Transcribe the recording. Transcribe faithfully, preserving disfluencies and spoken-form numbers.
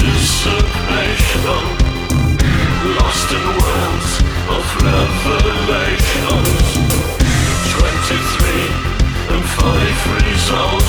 dissipation, lost in worlds of revelations. Twenty-three and five results.